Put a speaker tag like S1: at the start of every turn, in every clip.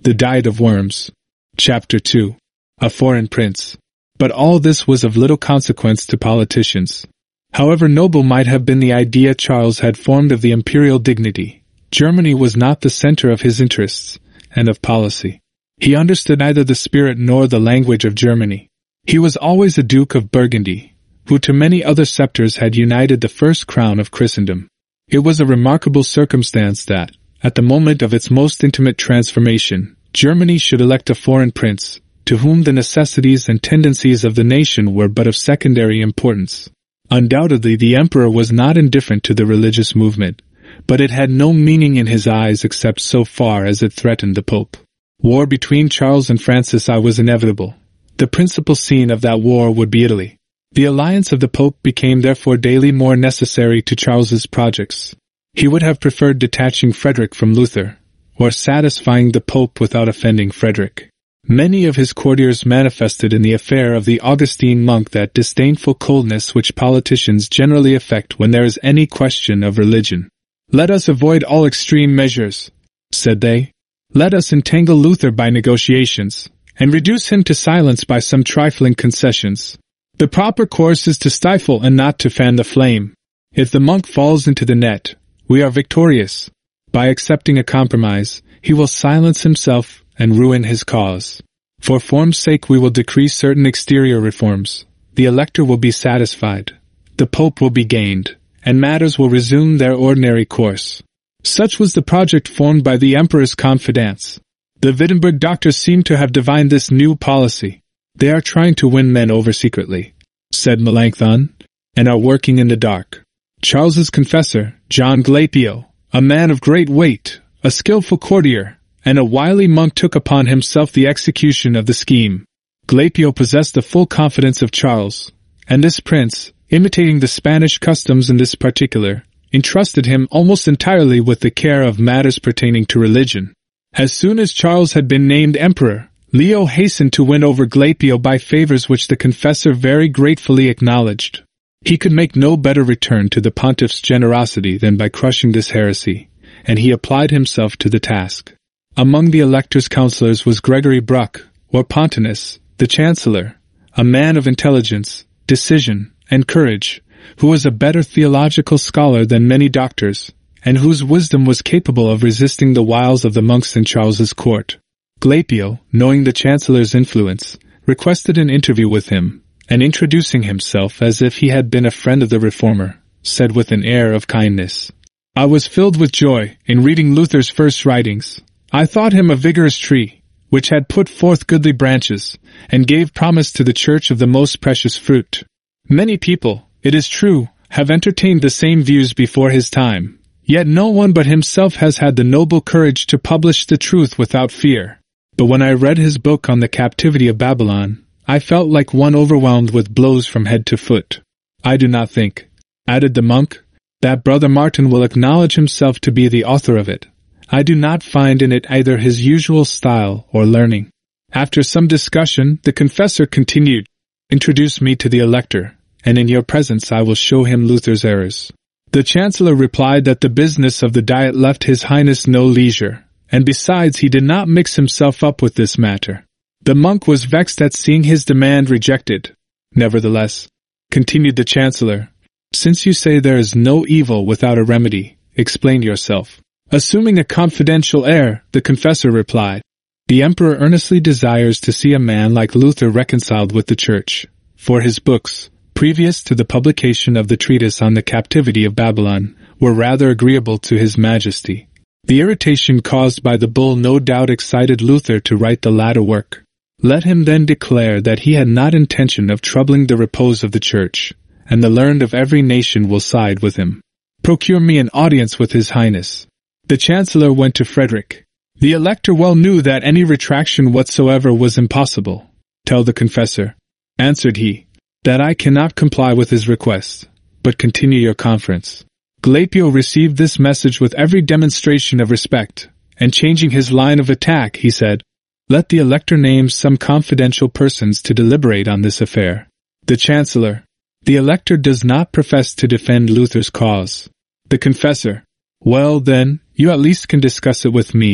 S1: The Diet of Worms. Chapter 2. A Foreign Prince. But all this was of little consequence to politicians. However noble might have been the idea Charles had formed of the imperial dignity, Germany was not the center of his interests and of policy. He understood neither the spirit nor the language of Germany. He was always a Duke of Burgundy, who to many other scepters had united the first crown of Christendom. It was a remarkable circumstance that, at the moment of its most intimate transformation, Germany should elect a foreign prince, to whom the necessities and tendencies of the nation were but of secondary importance. Undoubtedly the emperor was not indifferent to the religious movement, but it had no meaning in his eyes except so far as it threatened the Pope. War between Charles and Francis was inevitable. The principal scene of that war would be Italy. The alliance of the Pope became therefore daily more necessary to Charles's projects. He would have preferred detaching Frederick from Luther, or satisfying the Pope without offending Frederick. Many of his courtiers manifested in the affair of the Augustine monk that disdainful coldness which politicians generally affect when there is any question of religion. "Let us avoid all extreme measures," said they. "Let us entangle Luther by negotiations, and reduce him to silence by some trifling concessions. The proper course is to stifle and not to fan the flame. If the monk falls into the net, we are victorious. By accepting a compromise, he will silence himself and ruin his cause. For form's sake we will decree certain exterior reforms. The elector will be satisfied, the Pope will be gained, and matters will resume their ordinary course." Such was the project formed by the emperor's confidants. The Wittenberg doctors seem to have divined this new policy. "They are trying to win men over secretly," said Melanchthon, "and are working in the dark." Charles's confessor, John Glapio, a man of great weight, a skillful courtier, and a wily monk, took upon himself the execution of the scheme. Glapio possessed the full confidence of Charles, and this prince, imitating the Spanish customs in this particular, entrusted him almost entirely with the care of matters pertaining to religion. As soon as Charles had been named emperor, Leo hastened to win over Glapio by favors which the confessor very gratefully acknowledged. He could make no better return to the pontiff's generosity than by crushing this heresy, and he applied himself to the task. Among the elector's counselors was Gregory Bruck, or Pontanus, the chancellor, a man of intelligence, decision, and courage, who was a better theological scholar than many doctors, and whose wisdom was capable of resisting the wiles of the monks in Charles's court. Glapio, knowing the chancellor's influence, requested an interview with him, and introducing himself as if he had been a friend of the reformer, said with an air of kindness, "I was filled with joy in reading Luther's first writings. I thought him a vigorous tree, which had put forth goodly branches, and gave promise to the church of the most precious fruit. Many people, it is true, have entertained the same views before his time, yet no one but himself has had the noble courage to publish the truth without fear. But when I read his book on the captivity of Babylon, I felt like one overwhelmed with blows from head to foot. I do not think," added the monk, "that Brother Martin will acknowledge himself to be the author of it. I do not find in it either his usual style or learning." After some discussion, the confessor continued, "Introduce me to the elector, and in your presence I will show him Luther's errors." The chancellor replied that the business of the Diet left his highness no leisure, and besides he did not mix himself up with this matter. The monk was vexed at seeing his demand rejected. "Nevertheless," continued the chancellor, "since you say there is no evil without a remedy, explain yourself." Assuming a confidential air, the confessor replied, "The emperor earnestly desires to see a man like Luther reconciled with the Church, for his books, previous to the publication of the treatise on the captivity of Babylon, were rather agreeable to his majesty. The irritation caused by the bull no doubt excited Luther to write the latter work. Let him then declare that he had not intention of troubling the repose of the Church, and the learned of every nation will side with him. Procure me an audience with his highness." The chancellor went to Frederick. The elector well knew that any retraction whatsoever was impossible. "Tell the confessor," answered he, "that I cannot comply with his request, but continue your conference." Glapio received this message with every demonstration of respect, and changing his line of attack, he said, "Let the elector name some confidential persons to deliberate on this affair." The chancellor, "The elector does not profess to defend Luther's cause." The confessor, "Well, then, you at least can discuss it with me.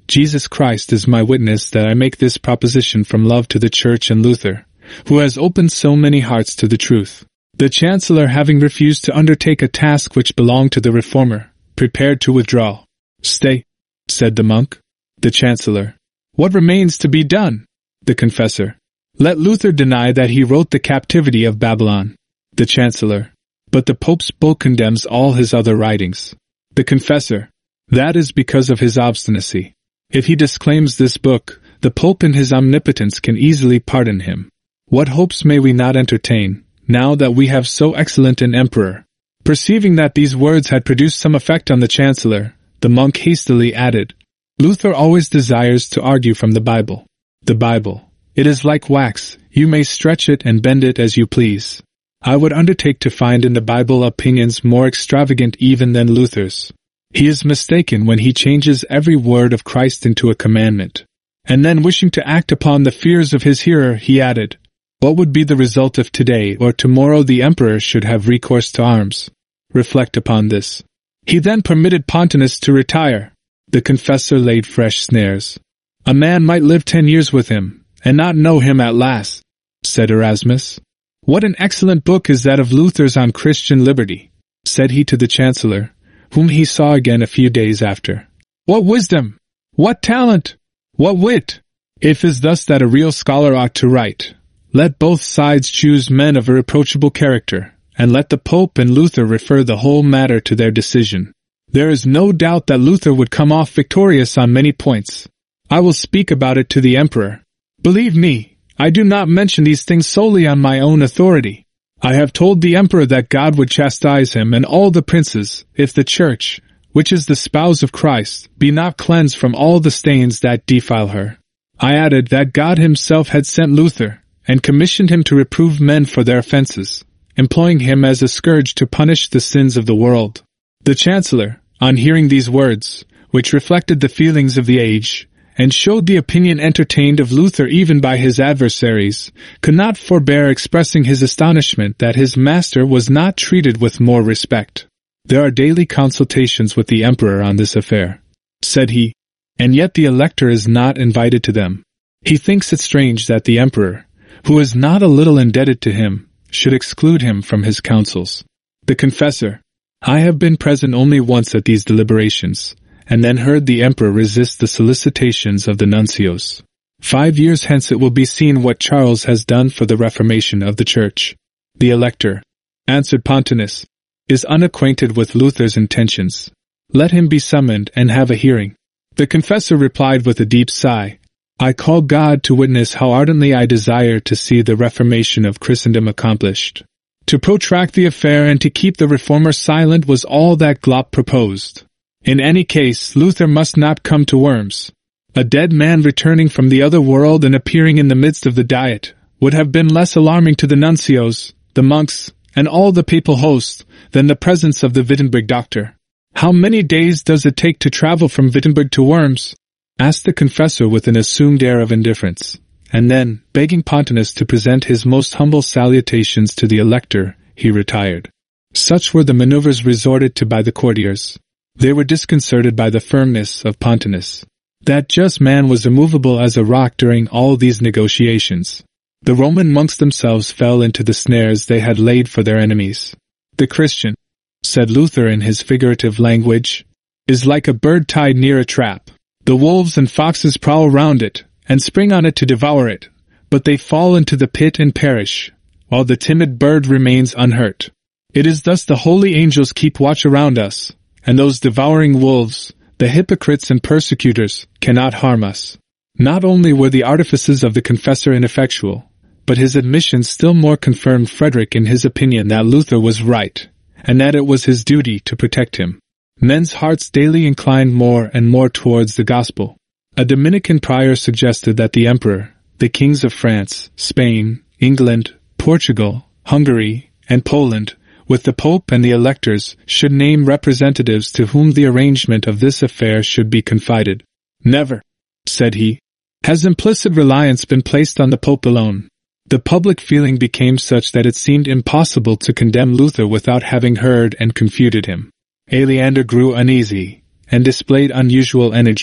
S1: Jesus Christ is my witness that I make this proposition from love to the Church and Luther, who has opened so many hearts to the truth. The Chancellor, having refused to undertake a task which belonged to the Reformer, prepared to withdraw. Stay, said the monk. The Chancellor. What remains to be done? The Confessor. Let Luther deny that he wrote The Captivity of Babylon. The Chancellor. But the Pope's bull condemns all his other writings. The Confessor. That is because of his obstinacy. If he disclaims this book, the Pope in his omnipotence can easily pardon him. What hopes may we not entertain, now that we have so excellent an emperor? Perceiving that these words had produced some effect on the Chancellor, the monk hastily added, Luther always desires to argue from the Bible. The Bible. It is like wax, you may stretch it and bend it as you please. I would undertake to find in the Bible opinions more extravagant even than Luther's. He is mistaken when he changes every word of Christ into a commandment. And then, wishing to act upon the fears of his hearer, he added, what would be the result if today or tomorrow the emperor should have recourse to arms? Reflect upon this. He then permitted Pontanus to retire. The Confessor laid fresh snares. A man might live 10 years with him, and not know him at last, said Erasmus. What an excellent book is that of Luther's on Christian liberty, said he to the Chancellor, whom he saw again a few days after. What wisdom! What talent! What wit! It is thus that a real scholar ought to write. Let both sides choose men of irreproachable character, and let the Pope and Luther refer the whole matter to their decision. There is no doubt that Luther would come off victorious on many points. I will speak about it to the Emperor. Believe me, I do not mention these things solely on my own authority. I have told the Emperor that God would chastise him and all the princes, if the Church, which is the spouse of Christ, be not cleansed from all the stains that defile her. I added that God himself had sent Luther, and commissioned him to reprove men for their offenses, employing him as a scourge to punish the sins of the world. The Chancellor, on hearing these words, which reflected the feelings of the age, and showed the opinion entertained of Luther even by his adversaries, could not forbear expressing his astonishment that his master was not treated with more respect. There are daily consultations with the Emperor on this affair, said he, and yet the Elector is not invited to them. He thinks it strange that the Emperor, who is not a little indebted to him, should exclude him from his counsels. The Confessor. I have been present only once at these deliberations, and then heard the Emperor resist the solicitations of the nuncios. 5 years hence it will be seen what Charles has done for the reformation of the Church. The Elector, answered Pontanus, is unacquainted with Luther's intentions. Let him be summoned and have a hearing. The Confessor replied with a deep sigh, I call God to witness how ardently I desire to see the reformation of Christendom accomplished. To protract the affair and to keep the Reformer silent was all that Glop proposed. In any case, Luther must not come to Worms. A dead man returning from the other world and appearing in the midst of the Diet would have been less alarming to the nuncios, the monks, and all the papal host than the presence of the Wittenberg doctor. How many days does it take to travel from Wittenberg to Worms? Asked the Confessor with an assumed air of indifference, and then, begging Pontanus to present his most humble salutations to the Elector, he retired. Such were the maneuvers resorted to by the courtiers. They were disconcerted by the firmness of Pontanus. That just man was immovable as a rock during all these negotiations. The Roman monks themselves fell into the snares they had laid for their enemies. The Christian, said Luther in his figurative language, is like a bird tied near a trap. The wolves and foxes prowl round it, and spring on it to devour it, but they fall into the pit and perish, while the timid bird remains unhurt. It is thus the holy angels keep watch around us, and those devouring wolves, the hypocrites and persecutors, cannot harm us. Not only were the artifices of the Confessor ineffectual, but his admission still more confirmed Frederick in his opinion that Luther was right, and that it was his duty to protect him. Men's hearts daily inclined more and more towards the gospel. A Dominican prior suggested that the Emperor, the kings of France, Spain, England, Portugal, Hungary, and Poland, with the Pope and the electors, should name representatives to whom the arrangement of this affair should be confided. Never, said he, has implicit reliance been placed on the Pope alone. The public feeling became such that it seemed impossible to condemn Luther without having heard and confuted him. Aleander grew uneasy, and displayed unusual energy.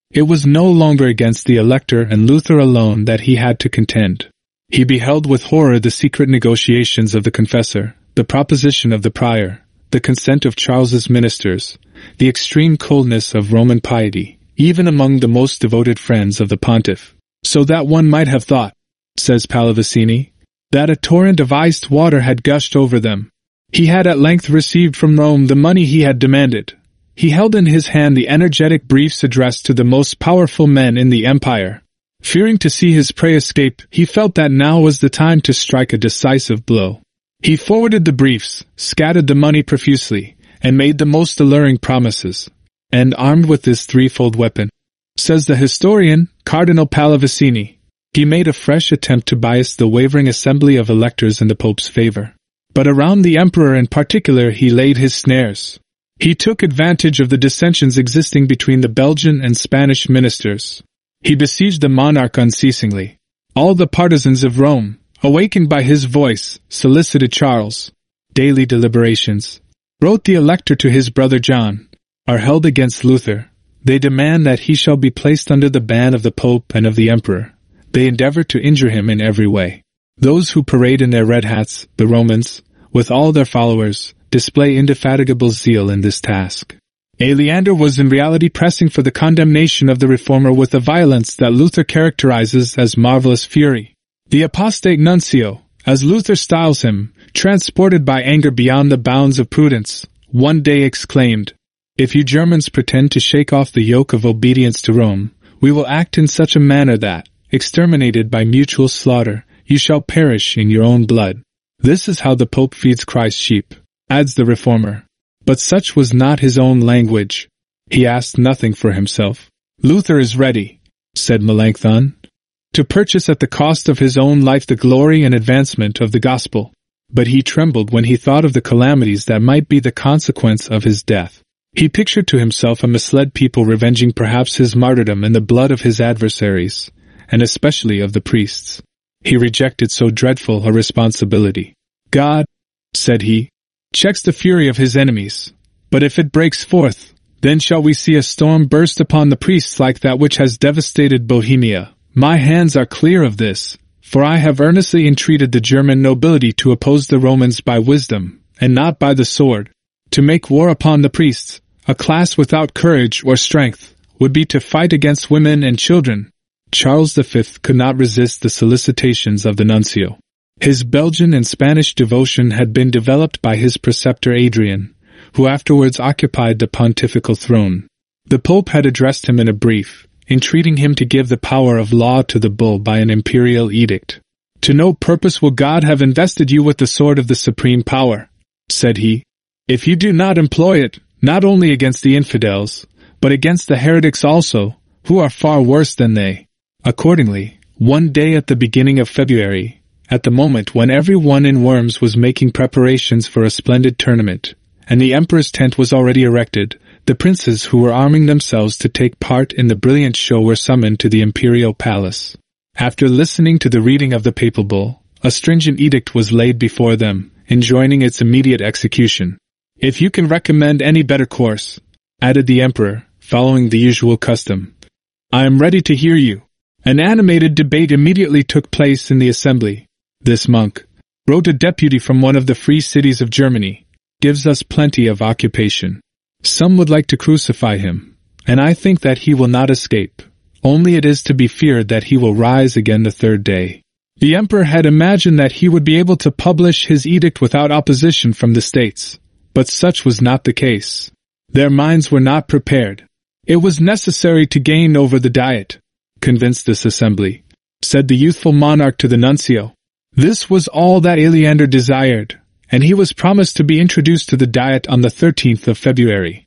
S1: It was no longer against the Elector and Luther alone that he had to contend. He beheld with horror the secret negotiations of the confessor, the proposition of the prior, the consent of Charles's ministers, the extreme coldness of Roman piety, even among the most devoted friends of the pontiff. So that one might have thought, says Pallavicini, that a torrent of iced water had gushed over them. He had at length received from Rome the money he had demanded. He held in his hand the energetic briefs addressed to the most powerful men in the empire. Fearing to see his prey escape, he felt that now was the time to strike a decisive blow. He forwarded the briefs, scattered the money profusely, and made the most alluring promises. And armed with this threefold weapon, says the historian, Cardinal Pallavicini, he made a fresh attempt to bias the wavering assembly of electors in the Pope's favor. But around the emperor in particular he laid his snares. He took advantage of the dissensions existing between the Belgian and Spanish ministers. He besieged the monarch unceasingly. All the partisans of Rome, awakened by his voice, solicited Charles. Daily deliberations, wrote the Elector to his brother John, are held against Luther. They demand that he shall be placed under the ban of the Pope and of the Emperor. They endeavor to injure him in every way. Those who parade in their red hats, the Romans, with all their followers, display indefatigable zeal in this task. Aleander was in reality pressing for the condemnation of the reformer with a violence that Luther characterizes as marvelous fury. The apostate nuncio, as Luther styles him, transported by anger beyond the bounds of prudence, one day exclaimed, "If you Germans pretend to shake off the yoke of obedience to Rome, we will act in such a manner that, exterminated by mutual slaughter, you shall perish in your own blood." This is how the Pope feeds Christ's sheep, adds the reformer. But such was not his own language. He asked nothing for himself. Luther is ready, said Melanchthon, to purchase at the cost of his own life the glory and advancement of the gospel. But he trembled when he thought of the calamities that might be the consequence of his death. He pictured to himself a misled people revenging perhaps his martyrdom in the blood of his adversaries, and especially of the priests. He rejected so dreadful a responsibility. God, said he, checks the fury of his enemies, but if it breaks forth, then shall we see a storm burst upon the priests like that which has devastated Bohemia. My hands are clear of this, for I have earnestly entreated the German nobility to oppose the Romans by wisdom, and not by the sword. To make war upon the priests, a class without courage or strength, would be to fight against women and children. Charles V could not resist the solicitations of the nuncio. His Belgian and Spanish devotion had been developed by his preceptor Adrian, who afterwards occupied the pontifical throne. The Pope had addressed him in a brief, entreating him to give the power of law to the bull by an imperial edict. To no purpose will God have invested you with the sword of the supreme power, said he, if you do not employ it, not only against the infidels, but against the heretics also, who are far worse than they. Accordingly, one day at the beginning of February, at the moment when everyone in Worms was making preparations for a splendid tournament, and the emperor's tent was already erected, the princes who were arming themselves to take part in the brilliant show were summoned to the imperial palace. After listening to the reading of the papal bull, a stringent edict was laid before them, enjoining its immediate execution. If you can recommend any better course, added the emperor, following the usual custom, I am ready to hear you. An animated debate immediately took place in the assembly. This monk, wrote a deputy from one of the free cities of Germany, gives us plenty of occupation. Some would like to crucify him, and I think that he will not escape. Only it is to be feared that he will rise again the third day. The emperor had imagined that he would be able to publish his edict without opposition from the states, but such was not the case. Their minds were not prepared. It was necessary to gain over the Diet, convince this assembly, said the youthful monarch to the nuncio. This was all that Aleander desired, and he was promised to be introduced to the Diet on the 13th of February.